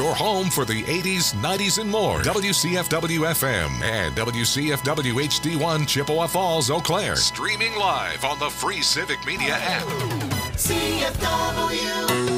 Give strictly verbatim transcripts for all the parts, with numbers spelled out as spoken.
your home for the eighties, nineties, and more. W C F W F M and W C F W H D one Chippewa Falls, Eau Claire. Streaming live on the free Civic Media app. C F W.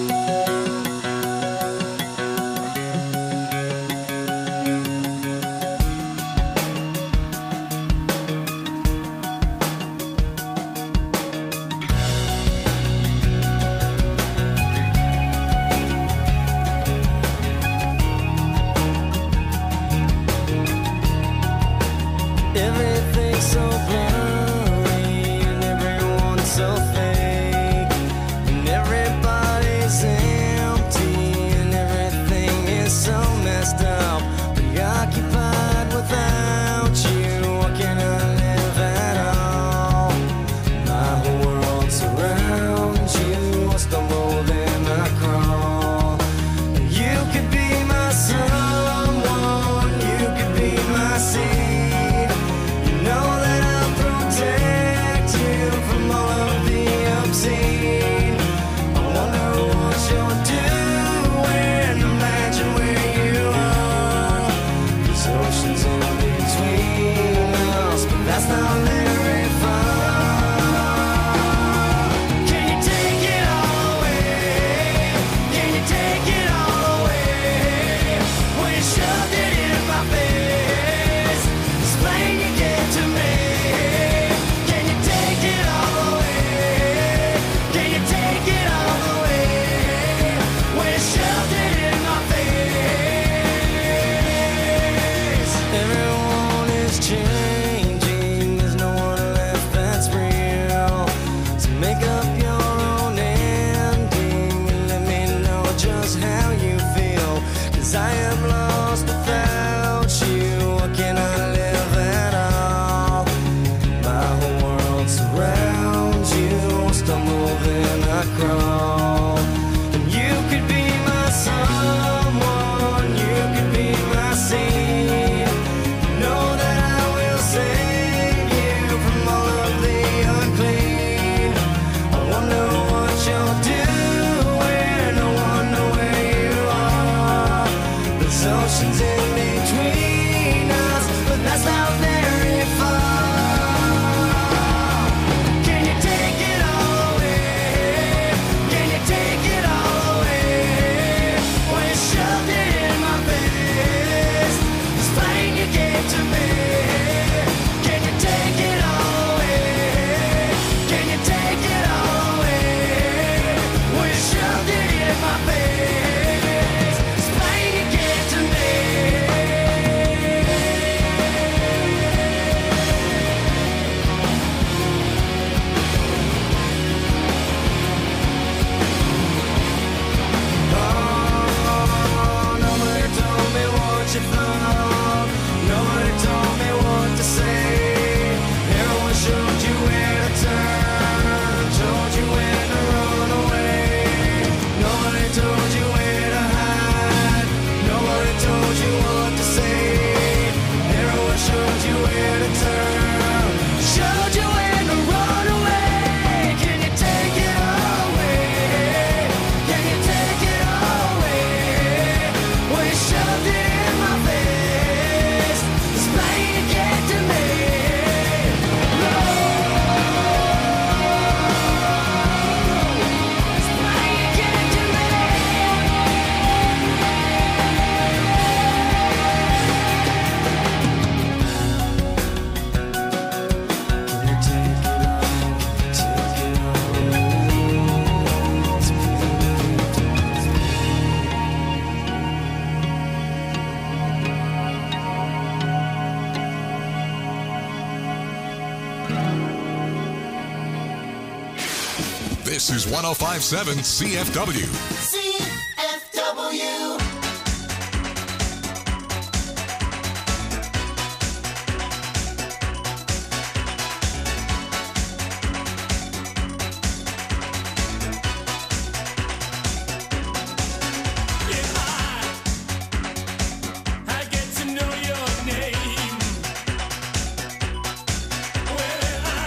This is one oh five point seven C F W. C F W.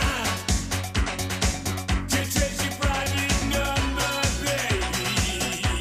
Private number, baby.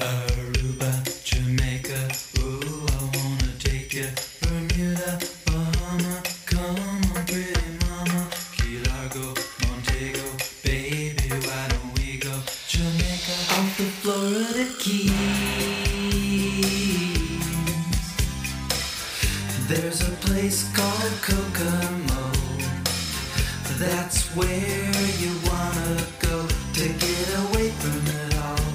Aruba, Jamaica, ooh, I wanna take you. Bermuda, Bahama, come on, pretty mama. Key Largo, Montego, baby, why don't we go? Jamaica, off the Florida Keys. There's a place called Kokomo. That's where you wanna go to get away from it all.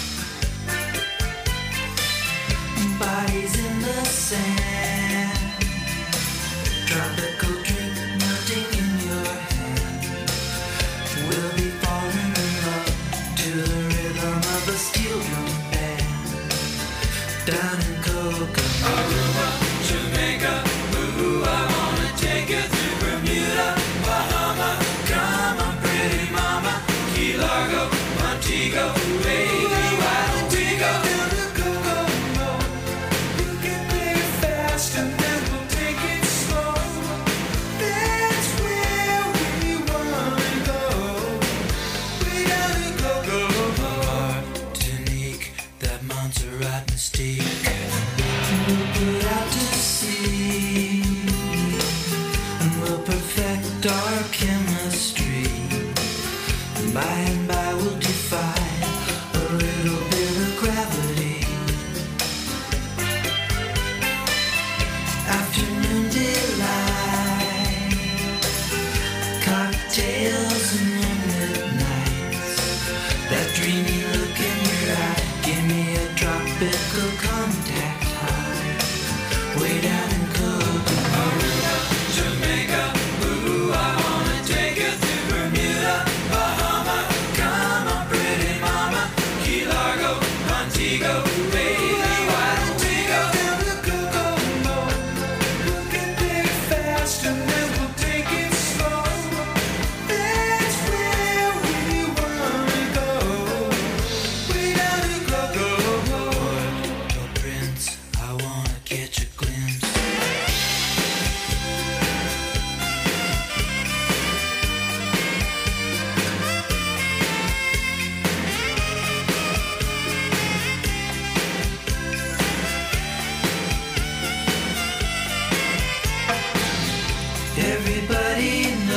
Bodies in the sand, tropical drink melting in your hand. We'll be falling in love to the rhythm of a steel drum band. Down in Kokomo, Aruba, Jamaica, ooh, I wanna take you to Bermuda, Bahama, come on, pretty mama. Key Largo, Montego, baby, why don't we go down to Kokomo? We'll get there fast and then we'll take it slow. That's where we wanna go. We gotta go, go, go. Martinique, that Montserrat mystique. We'll put out to sea and we'll perfect our chemistry. By and by we'll defy a little bit of gravity. Afternoon delight, cocktails and moonlit nights. That dreamy look in your eye, give me a tropical contact high. Way down in Kokomo, Aruba, Jamaica, ooh, I wanna take you to Bermuda, Bahama, come on, pretty mama. Key Largo, Montego, baby, why don't we go down to Kokomo? We'll get there fast and then we'll take it slow. That's where we wanna go. We gotta go, go, go. Port-au-Prince, I wanna catch a glimpse. Everybody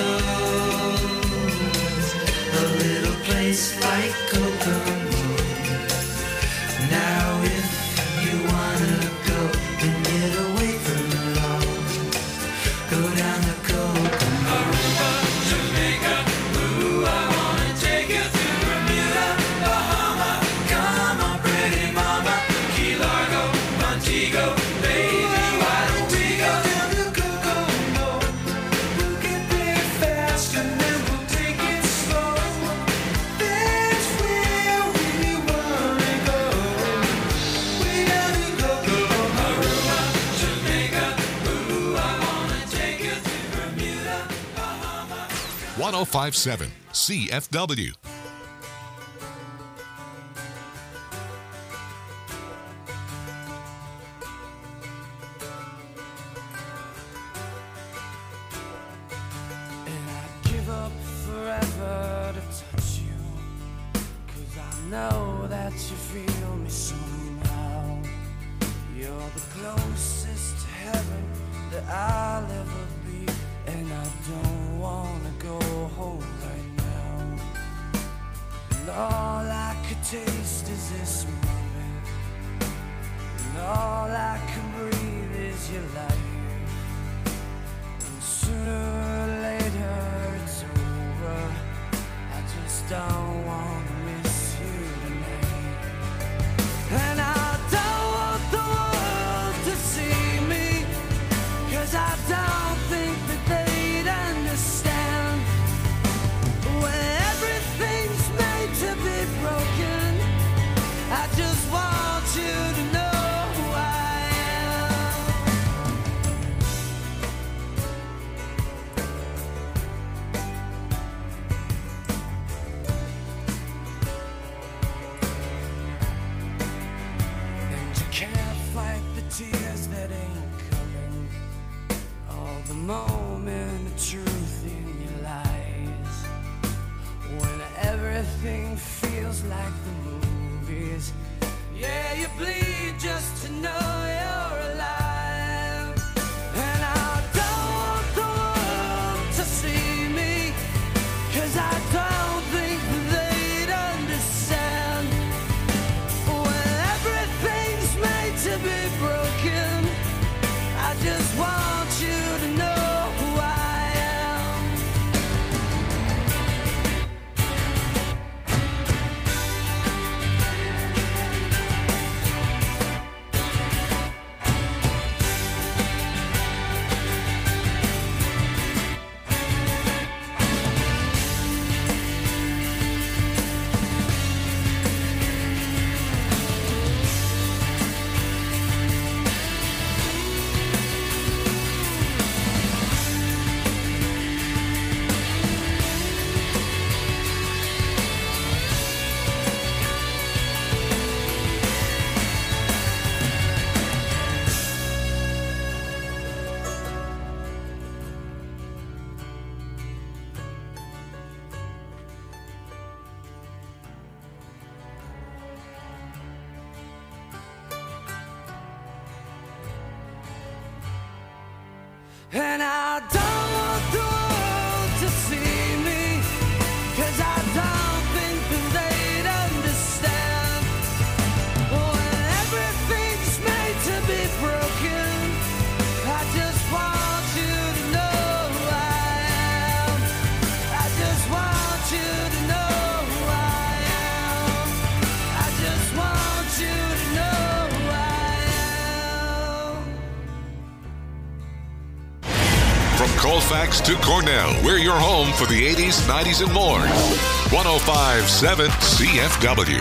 knows a little place like Kokomo. Now if you wanna go and get away from it all, go down to Kokomo. Aruba, Jamaica, ooh, I wanna take you to Bermuda, Bahama, come on, pretty mama. Key Largo, Montego, baby, why don't we go down to Kokomo? We'll get there fast and then we'll take it slow. That's where we wanna go. We gotta go, go. Aruba, Jamaica, ooh, I wanna take you to Bermuda, Bahama. one oh five point seven C F W. And I'd give up forever to touch you, 'cause I know that you feel me somehow. You're the closest to heaven that I'll ever be, and I don't wanna go home right now. And all I could taste is this moment, and all I can breathe is your life. And sooner or later it's over, I just don't wanna miss you tonight. And I don't want the world to see me, 'cause I don't think that they'd understand. When everything's made to be broken, I just want you to know who I am. And you can't fight the tears that ain't coming, all the moment of truth in your lies. When everything feels like the movies, Yeah, you bleed just to know you're alive. And I don't want the world to see me, 'cause I don't think they'd understand. When everything's made to be broken, I just want you to know who I am. And I don't want the world to see me, 'cause I don't think that they'd understand. When everything's made to be broken, I just want you to know who I am. I just want you to know who I am. I just want you to know who I am. From Colfax to Cornell, we're your home for the eighties, nineties, and more. one oh five point seven C F W.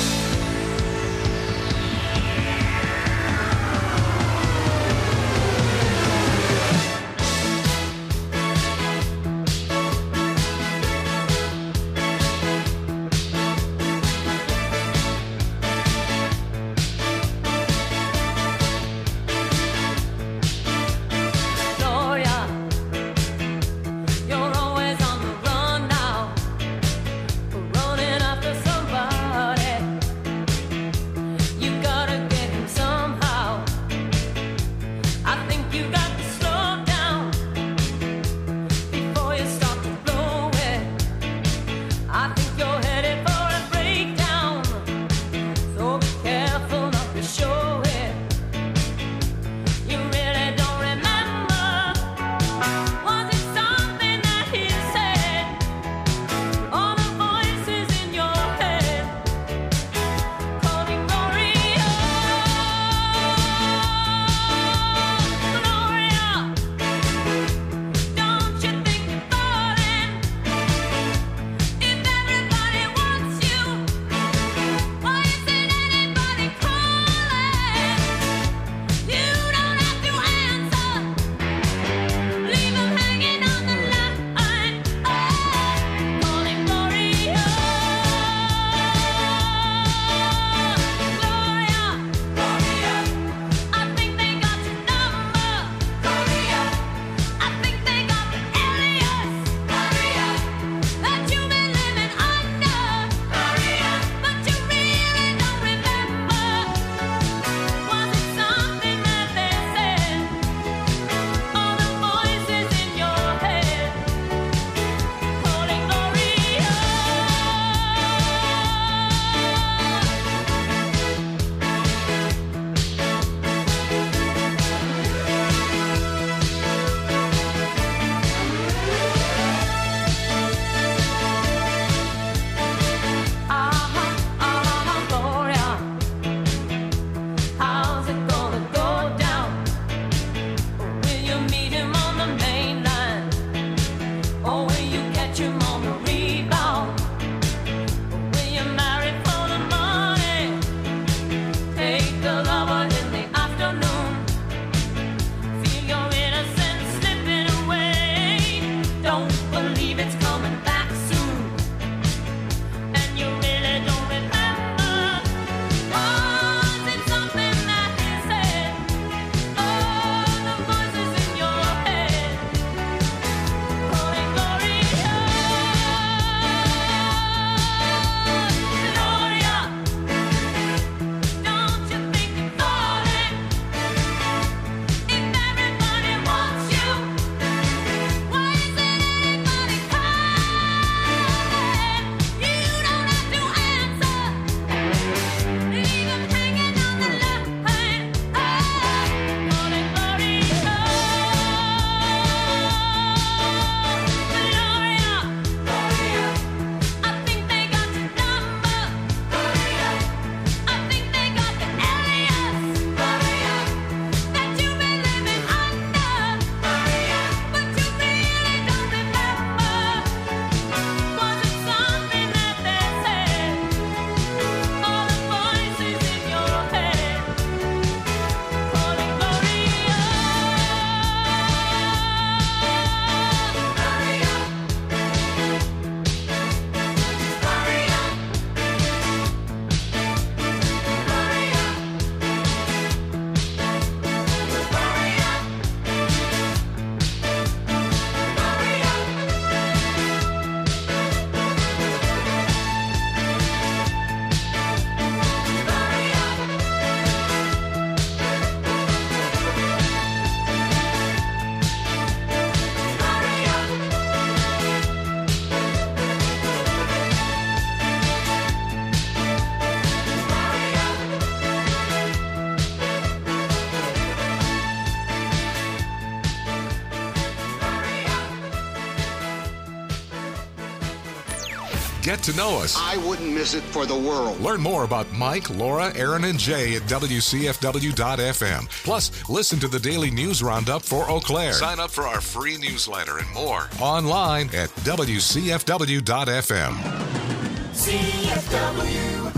Gloria, you're always on the run now, running after somebody. Get to know us. I wouldn't miss it for the world. Learn more about Mike, Laura, Aaron, and Jay at W C F W dot F M. Plus, listen to the daily news roundup for Eau Claire. Sign up for our free newsletter and more online at W C F W dot F M. C F W.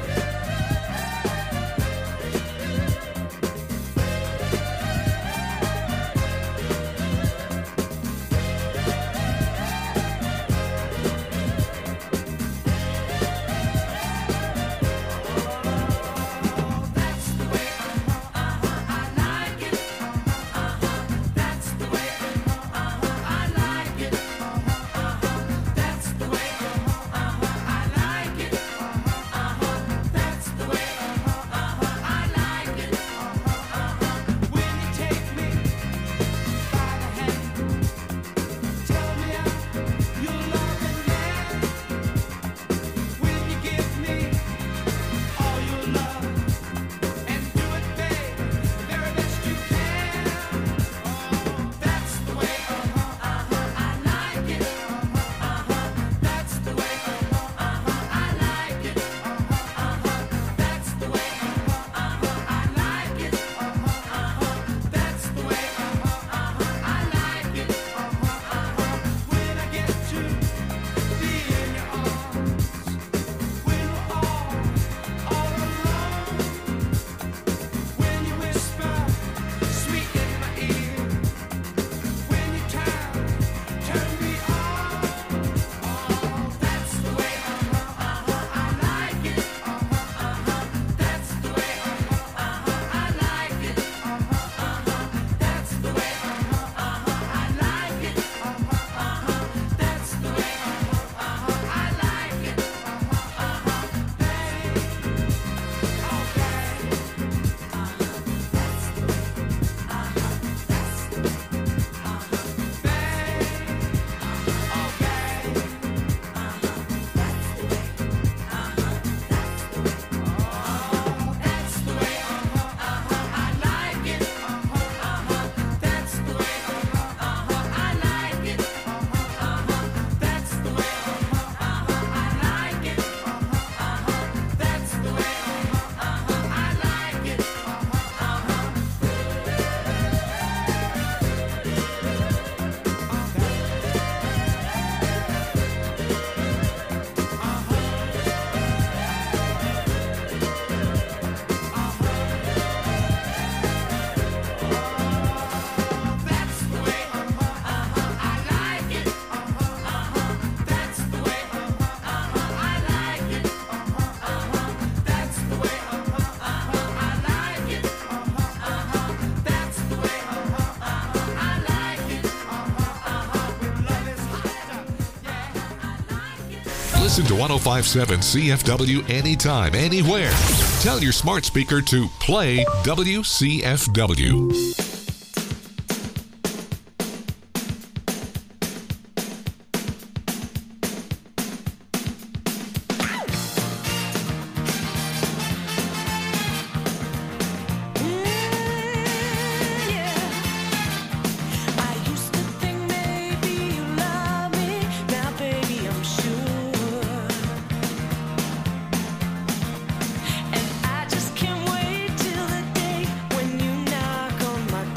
Listen to one oh five point seven C F W anytime, anywhere. Tell your smart speaker to play W C F W. And I just can't wait till the day when you knock on my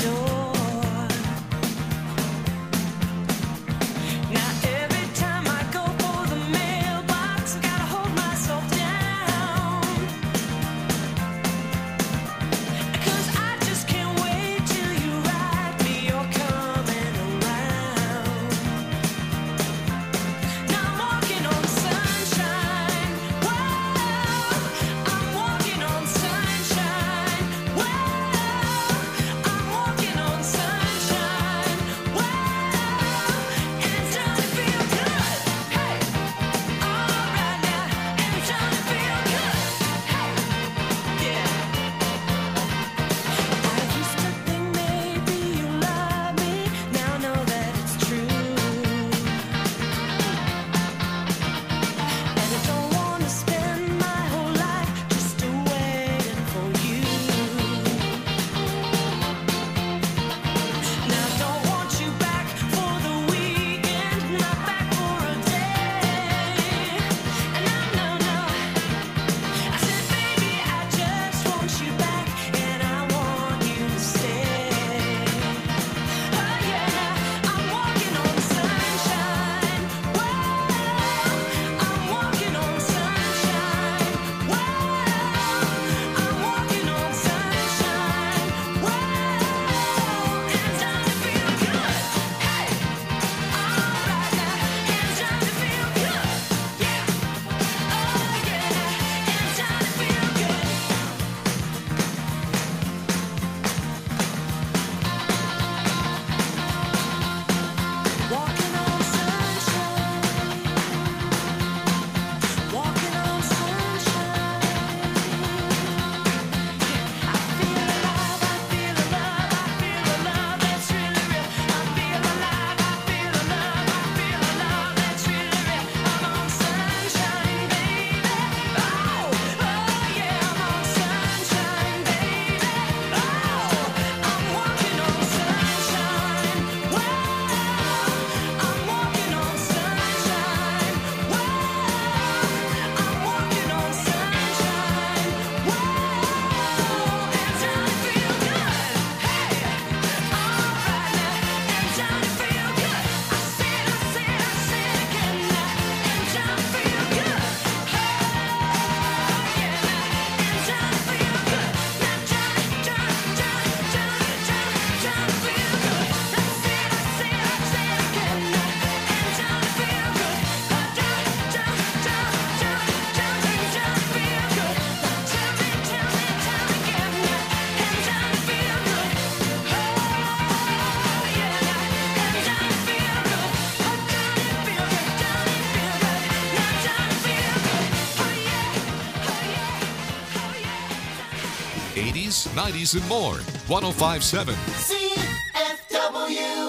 eighties, nineties, and more. one oh five point seven C F W.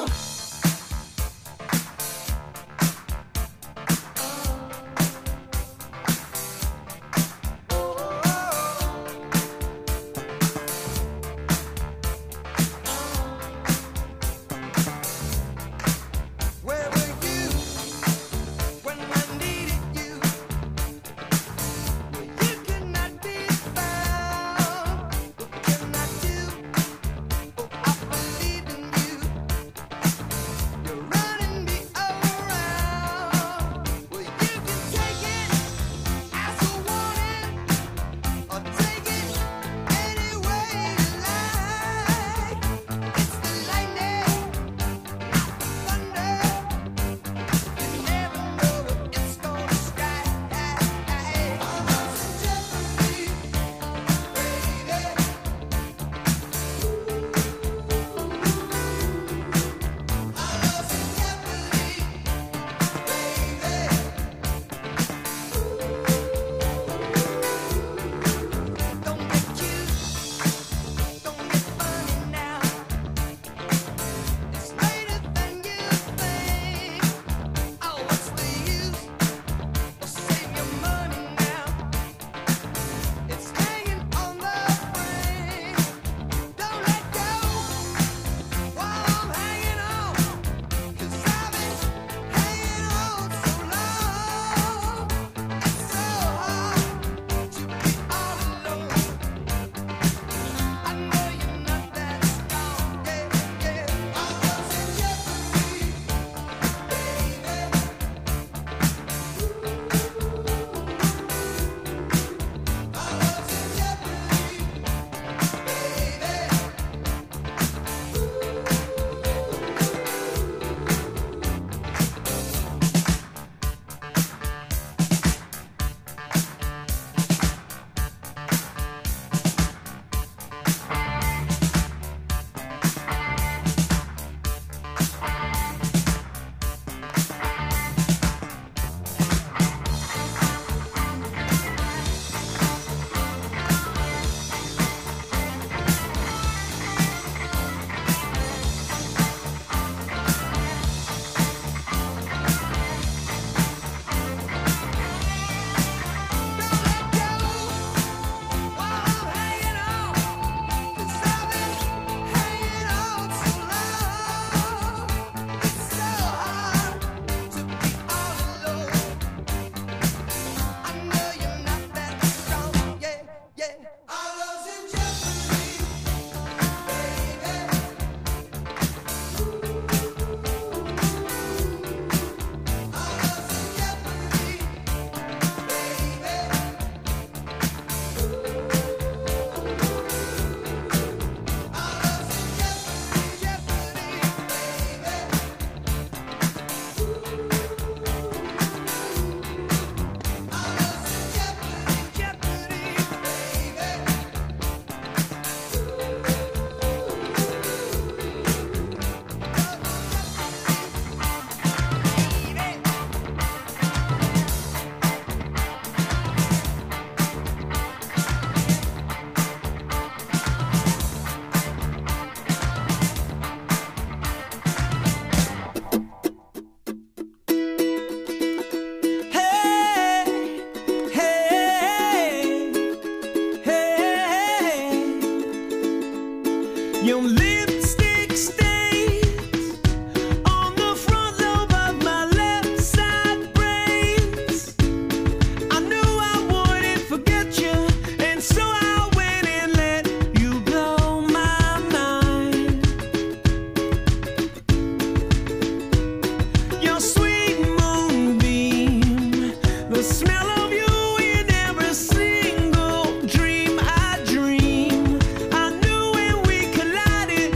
Where were you when I needed you? You could not be found. What can I do? Oh, I believe in you. You're running me around. Well, you can take it as a warning, or take it any way you like. It's the lightning, thunder. You never know what it's gonna strike. Almost in jeopardy, baby. Almost in jeopardy, baby. Don't get cute, don't get funny now. It's later than you think. Oh, what's the use? Well, save your money now. It's hanging on the frame. Don't let go while I'm hanging on, 'cause I've been hanging on so long. It's so hard to be all alone. I know you're not that strong, yeah, yeah. Almost in jeopardy, baby. Almost in jeopardy, Your lipstick stains on the front lobe of my left side brains. I knew I wouldn't forget you, and so I went and let you blow my mind. Your sweet moonbeam, the smell of you in every single dream I dream. I knew when we collided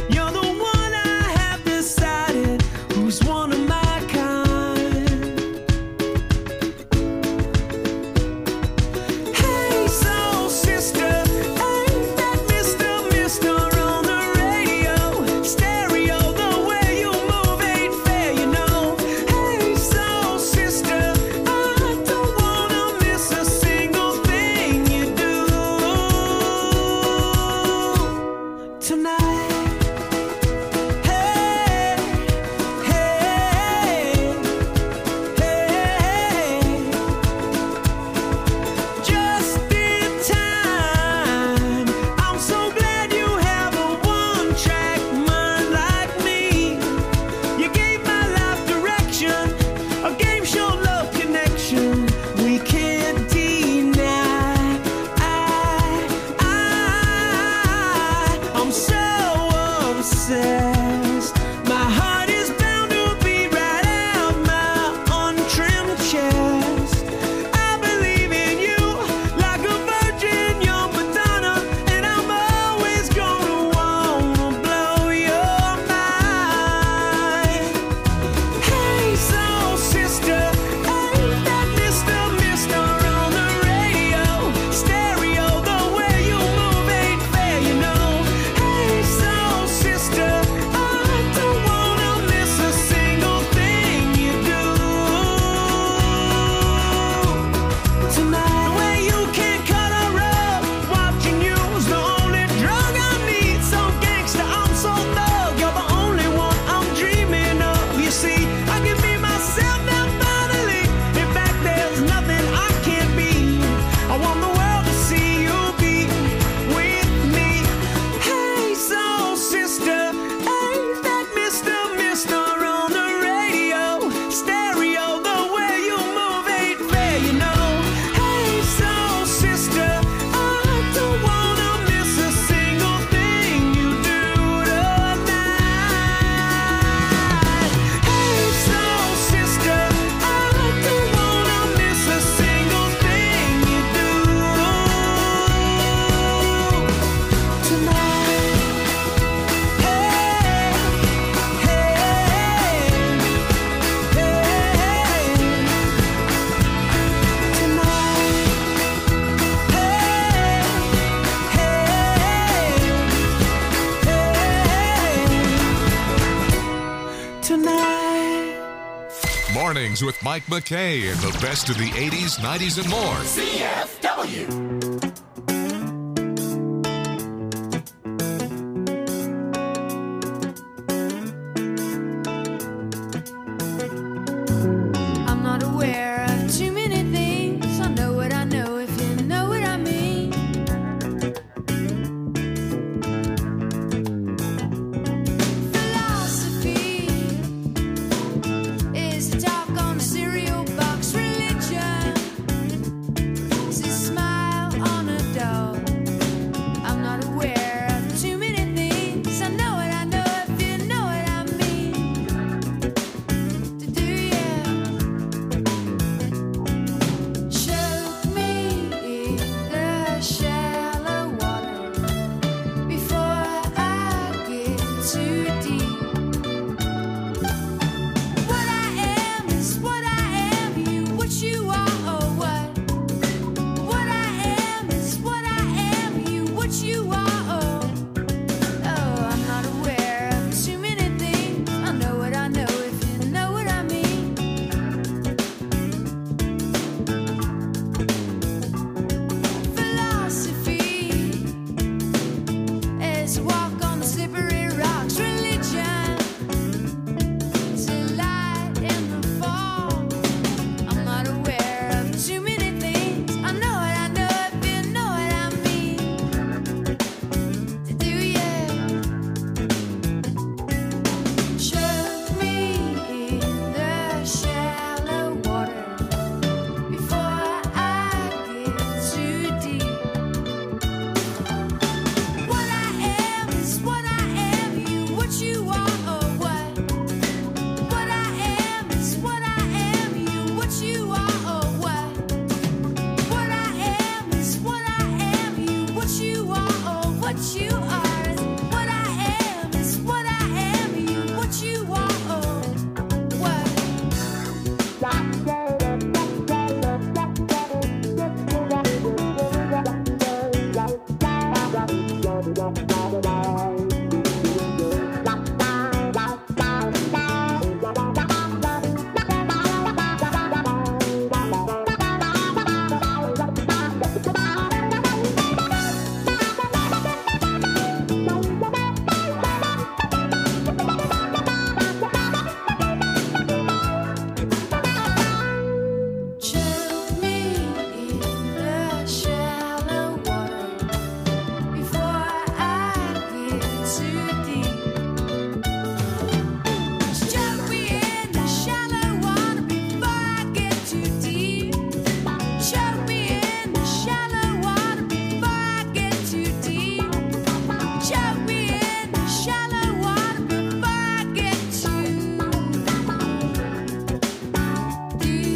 Mornings with Mike McKay and the best of the eighties, nineties, and more. C F W. I'm not aware of too many things. I know what I know if you know what I mean. Philosophy is a talk on a cereal box. Religion is a smile on a doll. I'm not aware of too many things. I know what I know if you know what I mean. To do you choke me in the shallow water before I get too deep. What I am is what I am. You, what you are, or what? What I am is what I am. You, what you are, or oh, I'm not aware of too many things. I know what I know if you know what I mean. Philosophy is a walk on the slippery rocks. Religion is a light in the fall. I'm not aware of too many things. I know what I know if you know what I mean. To do you choke me in the shallow water before I get too deep. What I am is what I am. You, what you are, or what? What I am is what I am. You, what you are, or what? What I am is what I am. You, what you are, or what you are. What I am is what I am. You, what you are, or what? Choke me in the shallow water before I get too deep. Choke me in the shallow water before I get too deep. Choke me in the shallow water before I get too deep. Choke me in the shallow water before I get too deep.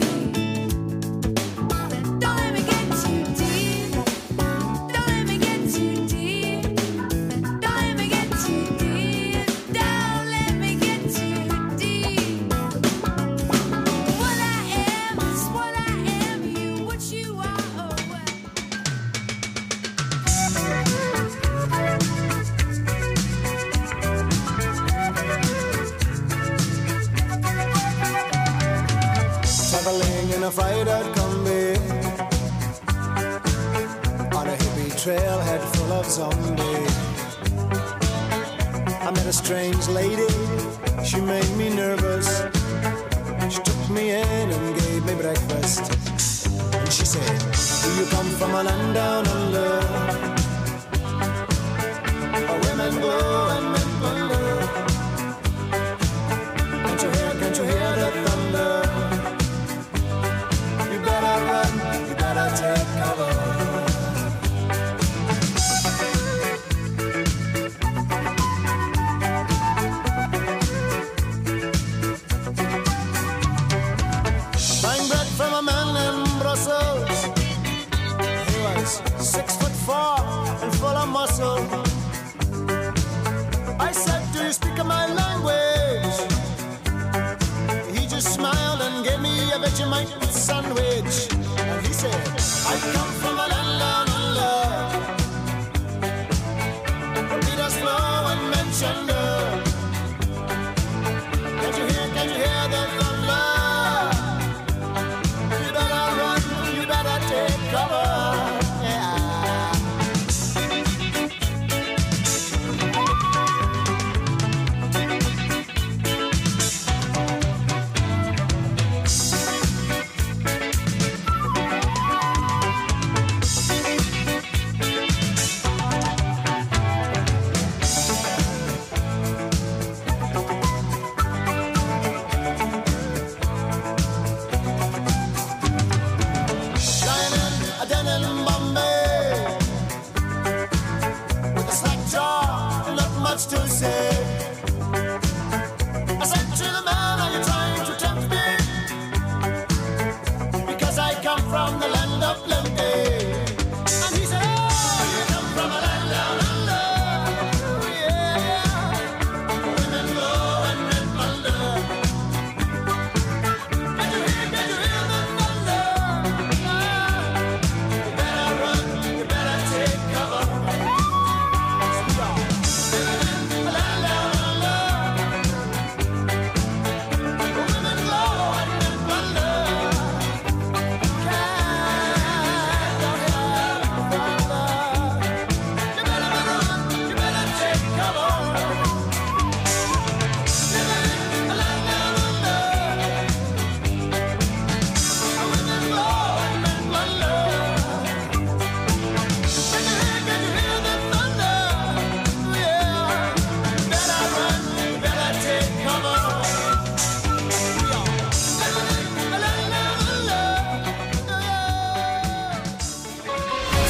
Don't let me get too deep. Don't let me get too deep. Don't let me get too deep. Don't let me get too deep. What I am is what I am. You, what you are, or what? Traveling in a fried-out Kombi on a hippie trailhead full of zombies. I met a strange lady, she made me nervous. She took me in and gave me breakfast. And she said, do you come from a land down under, where women go and men wonder? Can't you hear, can't you hear the thunder? You better run, you better take cover. Buying bread from a man in Brussels. He was six foot four and full of muscle. I said, do you speak my language? He just smiled and gave me a Vegemite sandwich. And he said, I come from a land down under, where Peter's flow and mentioned. Can't you hear, can't you hear the thunder?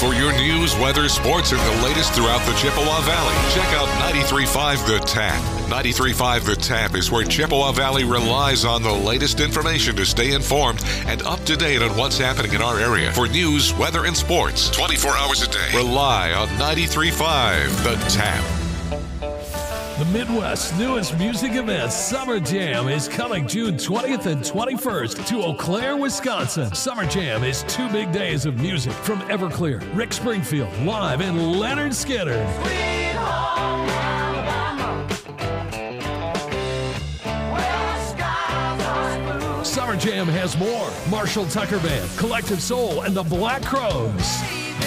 For your news, weather, sports, and the latest throughout the Chippewa Valley, check out ninety-three point five The Tap. ninety-three point five The Tap is where Chippewa Valley relies on the latest information to stay informed and up to date on what's happening in our area. For news, weather, and sports, twenty-four hours a day, rely on ninety-three point five The Tap. The Midwest's newest music event, Summer Jam, is coming June twentieth and twenty-first to Eau Claire, Wisconsin. Summer Jam is two big days of music from Everclear, Rick Springfield, live, and Leonard Skinner. Sweet home Alabama, where the skies are blue. Summer Jam has more. Marshall Tucker Band, Collective Soul, and the Black Crows.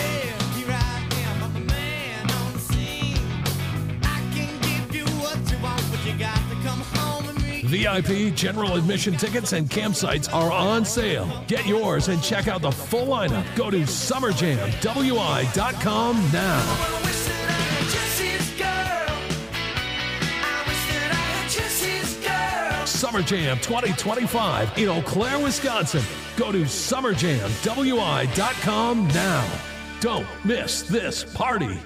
V I P, general admission tickets, and campsites are on sale. Get yours and check out the full lineup. Go to summer jam w i dot com now. Summer Jam twenty twenty-five in Eau Claire, Wisconsin. Go to summer jam w i dot com now. Don't miss this party.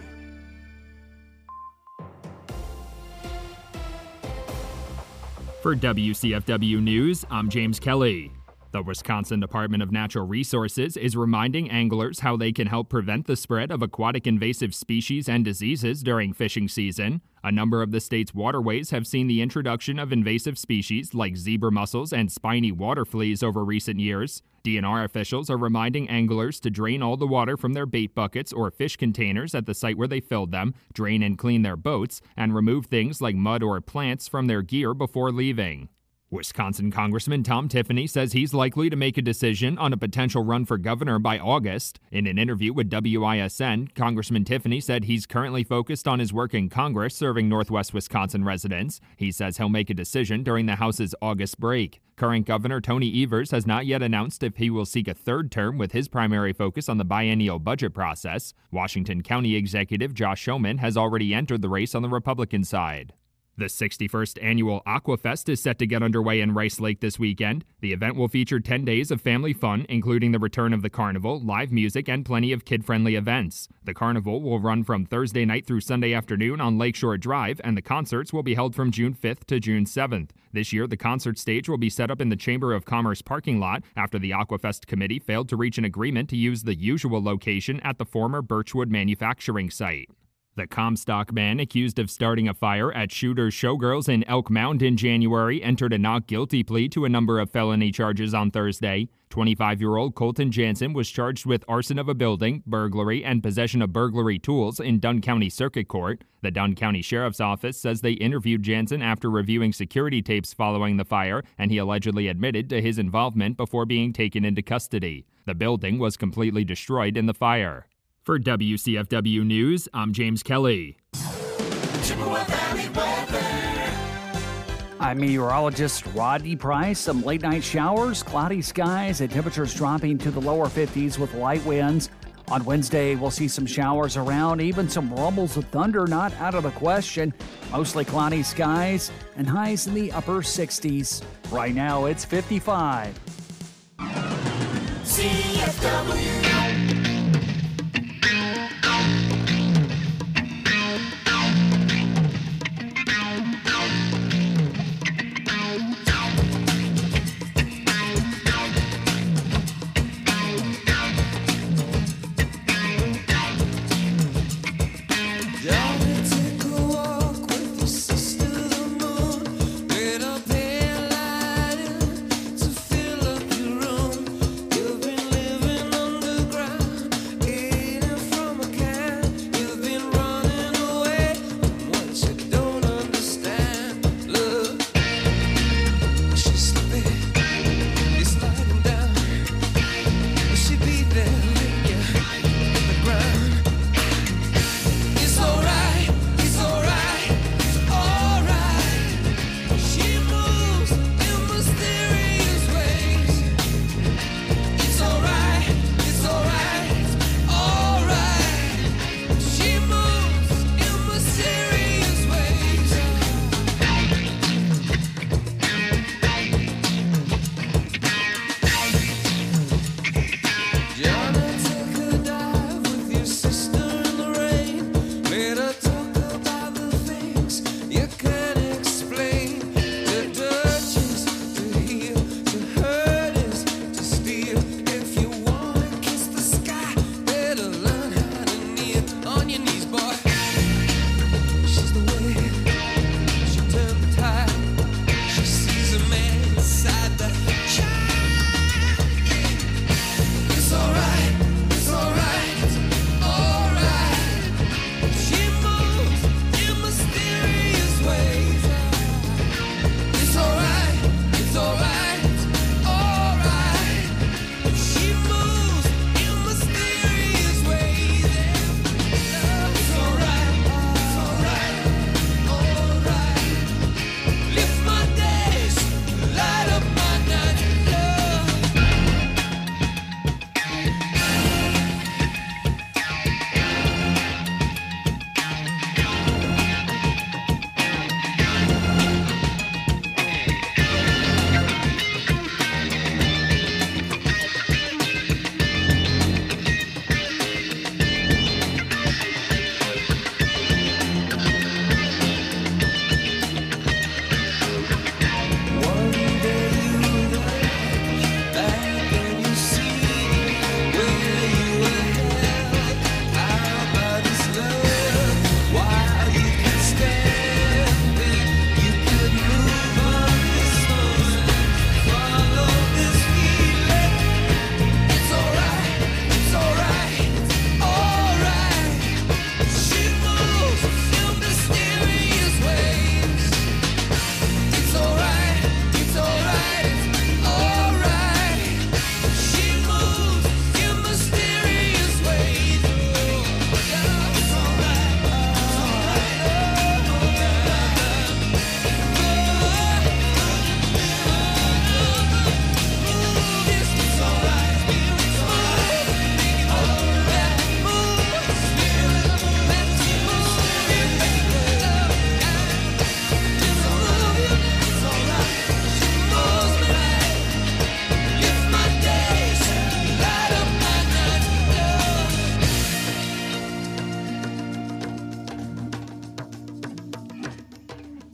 For W C F W News, I'm James Kelly. The Wisconsin Department of Natural Resources is reminding anglers how they can help prevent the spread of aquatic invasive species and diseases during fishing season. A number of the state's waterways have seen the introduction of invasive species like zebra mussels and spiny water fleas over recent years. D N R officials are reminding anglers to drain all the water from their bait buckets or fish containers at the site where they filled them, drain and clean their boats, and remove things like mud or plants from their gear before leaving. Wisconsin Congressman Tom Tiffany says he's likely to make a decision on a potential run for governor by August. In an interview with W I S N, Congressman Tiffany said he's currently focused on his work in Congress serving Northwest Wisconsin residents. He says he'll make a decision during the House's August break. Current Governor Tony Evers has not yet announced if he will seek a third term, with his primary focus on the biennial budget process. Washington County Executive Josh Showman has already entered the race on the Republican side. The sixty-first annual Aquafest is set to get underway in Rice Lake this weekend. The event will feature ten days of family fun, including the return of the carnival, live music, and plenty of kid-friendly events. The carnival will run from Thursday night through Sunday afternoon on Lakeshore Drive, and the concerts will be held from June fifth to June seventh. This year, the concert stage will be set up in the Chamber of Commerce parking lot after the Aquafest committee failed to reach an agreement to use the usual location at the former Birchwood manufacturing site. The Comstock man accused of starting a fire at Shooter's Showgirls in Elk Mound in January entered a not guilty plea to a number of felony charges on Thursday. twenty-five-year-old Colton Jansen was charged with arson of a building, burglary, and possession of burglary tools in Dunn County Circuit Court. The Dunn County Sheriff's Office says they interviewed Jansen after reviewing security tapes following the fire, and he allegedly admitted to his involvement before being taken into custody. The building was completely destroyed in the fire. For W C F W News, I'm James Kelly. Chippewa Valley weather. I'm meteorologist Rodney Price. Some late-night showers, cloudy skies, and temperatures dropping to the lower fifties with light winds. On Wednesday, we'll see some showers around, even some rumbles of thunder not out of the question. Mostly cloudy skies and highs in the upper sixties. Right now, it's fifty-five. C F W. Under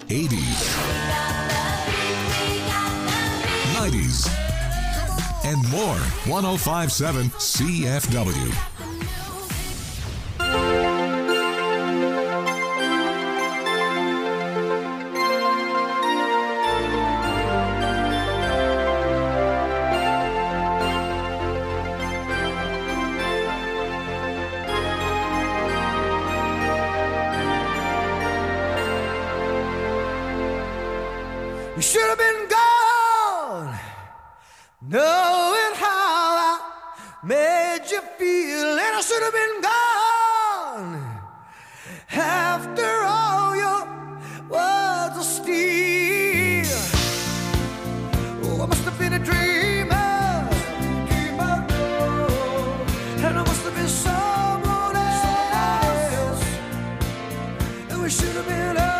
eighties, nineties, and more. one oh five point seven C F W. You should have been gone, knowing how I made you feel, and I should have been gone after all your words of steel. Oh, I must have been a dreamer, dreamer, and I must have been someone else, and we should have been over.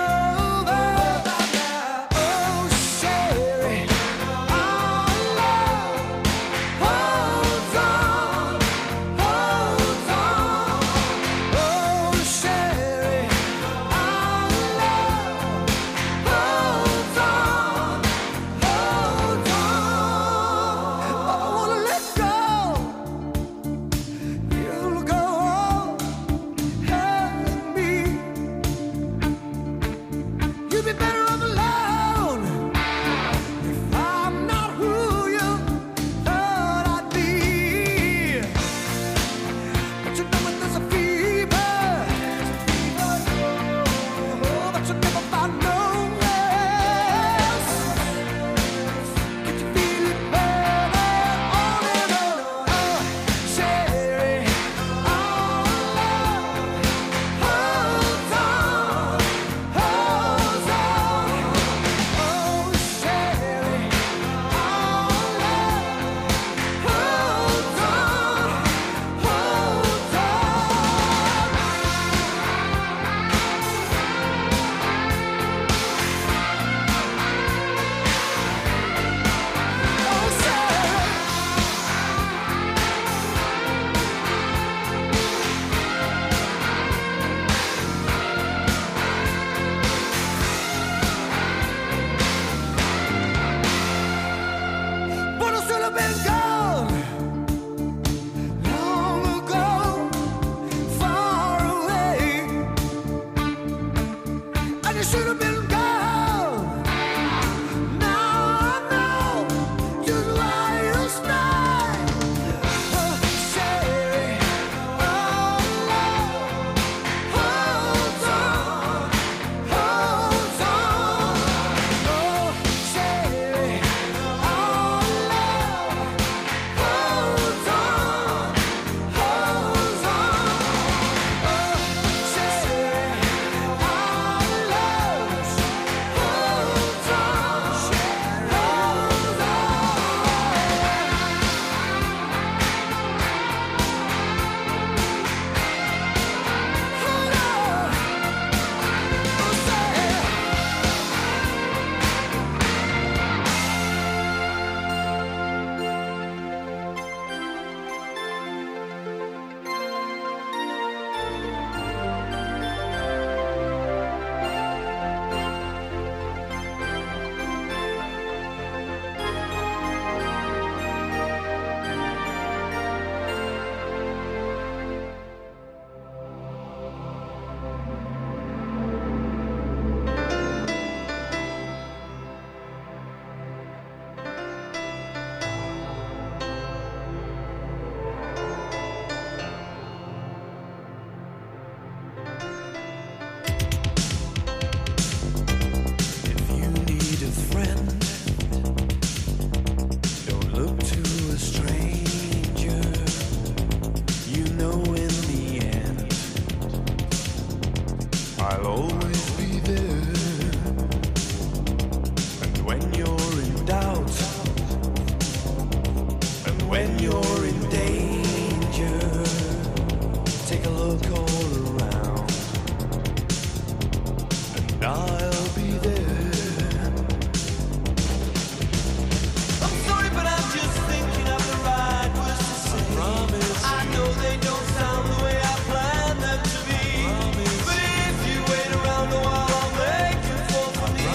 For me.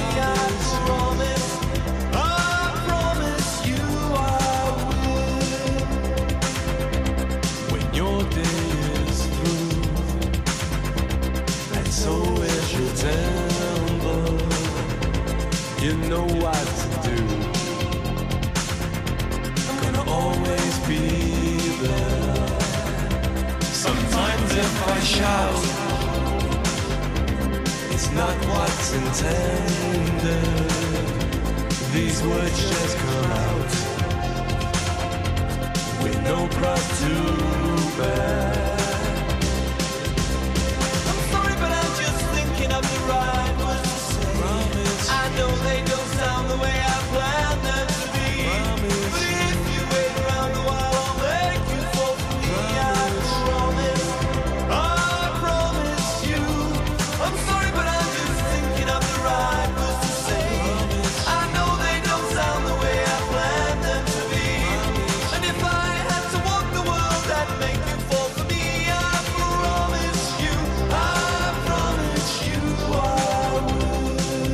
so where's your temper? You know what to do. I'm gonna always be there. Sometimes if I shout, it's not what's intended. These words just come out with no cross to bear. I'm sorry, but I'm just thinking of the right words to say. Promise. I know they don't sound the way I planned them to be. Promise. But if you wait around a while, I'll make you fall for me. Promise. I promise. I promise you. I'm sorry, but I'm just thinking of the right words to say. Promise. I know they don't sound the way I planned them to be. Promise. And if I had to walk the world, I'd make you fall for me. I promise you. I promise you I will.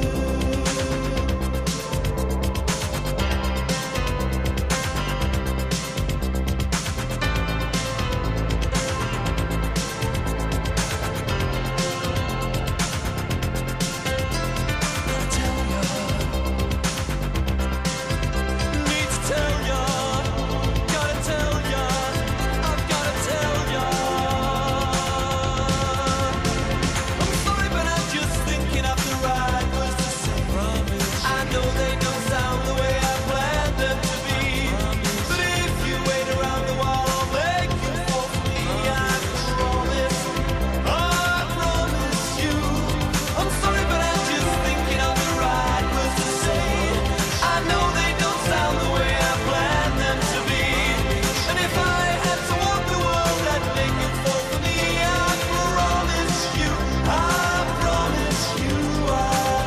Need to tell ya, gotta tell ya, I've gotta tell ya. I'm sorry, but I'm just thinking of the right words to say. Promise. I know they don't sound the way I planned them to be. Promise. But if you wait around a while, I'll make you fall for me. I promise. I promise you. I'm sorry, but I'm just thinking of the right words to say. I know they don't sound the way I planned them to be. And if I had to walk the world, I'd make it fall for me. I promise you. I promise you I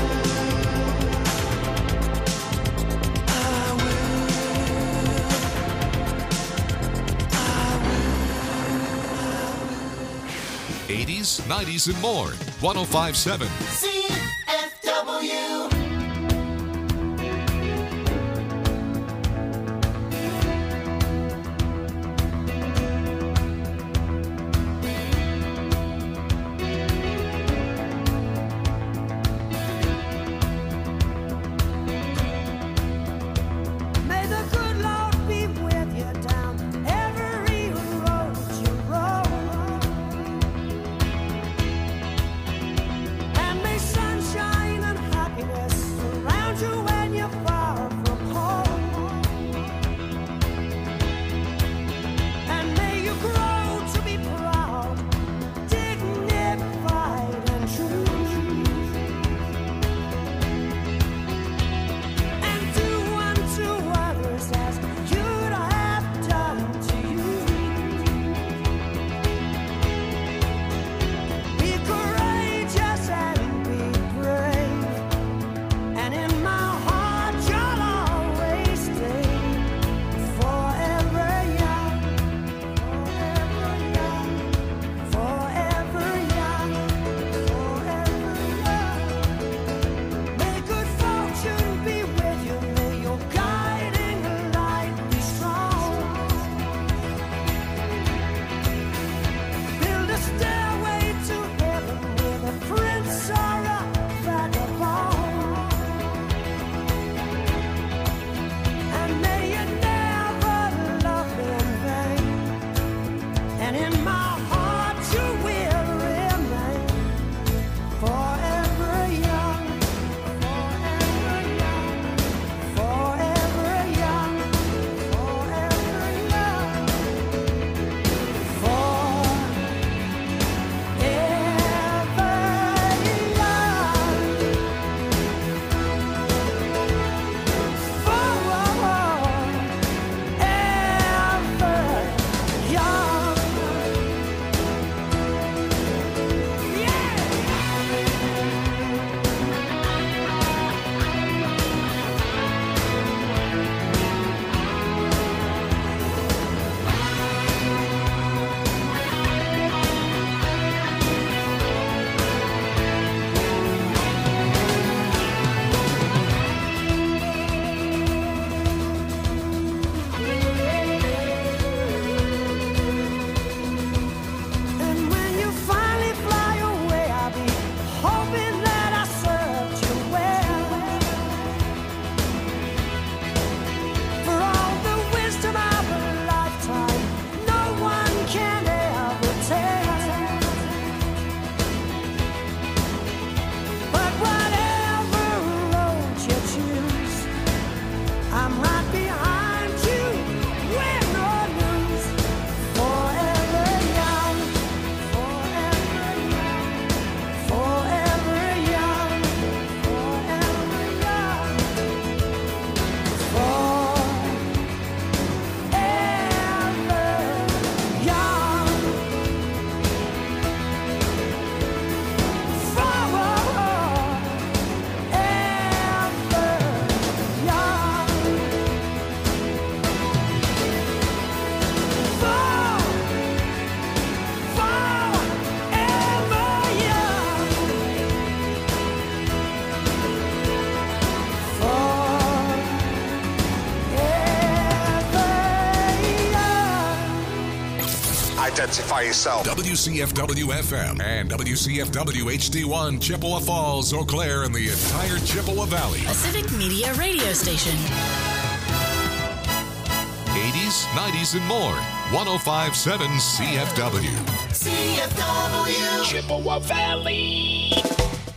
eighties, nineties, and more. one oh five point seven. C F W. May the good Lord be with you down every road you roll. And may sunshine and happiness identify yourself. W C F W F M and W C F W H D one, Chippewa Falls, Eau Claire, and the entire Chippewa Valley. A Civic Media radio station. eighties, nineties, and more. one oh five point seven C F W. C F W. Chippewa Valley.